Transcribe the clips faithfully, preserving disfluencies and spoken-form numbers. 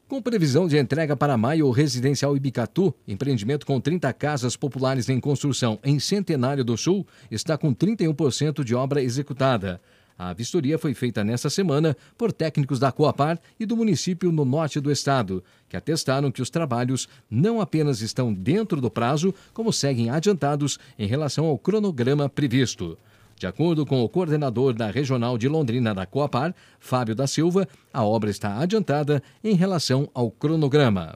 Com previsão de entrega para maio, o Residencial Ibicatu, empreendimento com trinta casas populares em construção em Centenário do Sul, está com trinta e um por cento de obra executada. A vistoria foi feita nesta semana por técnicos da Coapar e do município no norte do estado, que atestaram que os trabalhos não apenas estão dentro do prazo, como seguem adiantados em relação ao cronograma previsto. De acordo com o coordenador da Regional de Londrina da Coapar, Fábio da Silva, a obra está adiantada em relação ao cronograma.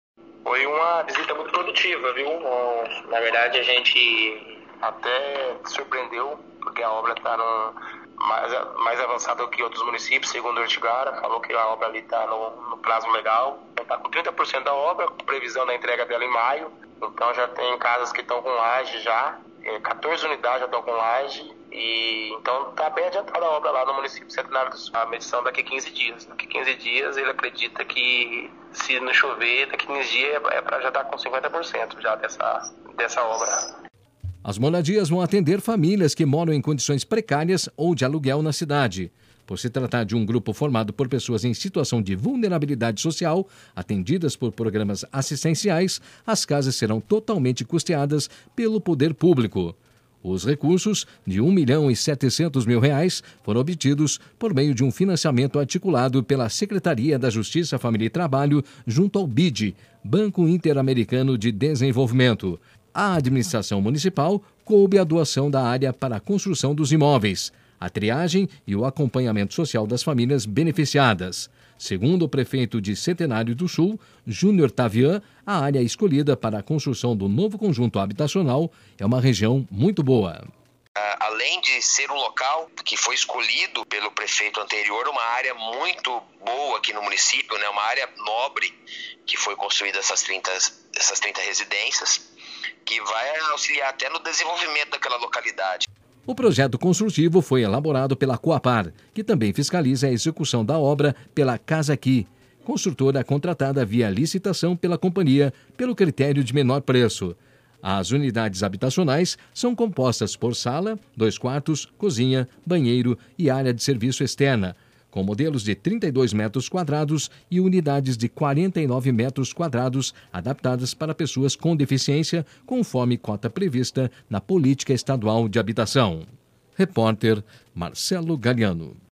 Foi uma visita muito produtiva, viu? Na verdade, a gente até surpreendeu, porque a obra está mais, mais avançada do que outros municípios, segundo o Ortigara, falou que a obra ali está no, no prazo legal. Está com trinta por cento da obra, com previsão da entrega dela em maio. Então já tem casas que estão com laje já, quatorze unidades já estão com laje. E, então está bem adiantada a obra lá no município Centenário do Sul. A medição daqui a quinze dias. Daqui a quinze dias ele acredita que se não chover, daqui a quinze dias é para já estar com cinquenta por cento já dessa, dessa obra. As moradias vão atender famílias que moram em condições precárias ou de aluguel na cidade. Por se tratar de um grupo formado por pessoas em situação de vulnerabilidade social, atendidas por programas assistenciais, as casas serão totalmente custeadas pelo poder público. Os recursos, de um milhão e setecentos mil reais, foram obtidos por meio de um financiamento articulado pela Secretaria da Justiça, Família e Trabalho junto ao B I D, Banco Interamericano de Desenvolvimento. A administração municipal coube a doação da área para a construção dos imóveis, a triagem e o acompanhamento social das famílias beneficiadas. Segundo o prefeito de Centenário do Sul, Júnior Tavian, a área escolhida para a construção do novo conjunto habitacional é uma região muito boa. Além de ser um local que foi escolhido pelo prefeito anterior, uma área muito boa aqui no município, né? Uma área nobre que foi construída essas trinta, essas trinta residências, que vai auxiliar até no desenvolvimento daquela localidade. O projeto construtivo foi elaborado pela Coapar, que também fiscaliza a execução da obra pela Casa Aqui, construtora contratada via licitação pela companhia pelo critério de menor preço. As unidades habitacionais são compostas por sala, dois quartos, cozinha, banheiro e área de serviço externa, com modelos de trinta e dois metros quadrados e unidades de quarenta e nove metros quadrados adaptadas para pessoas com deficiência, conforme cota prevista na Política Estadual de Habitação. Repórter Marcelo Galiano.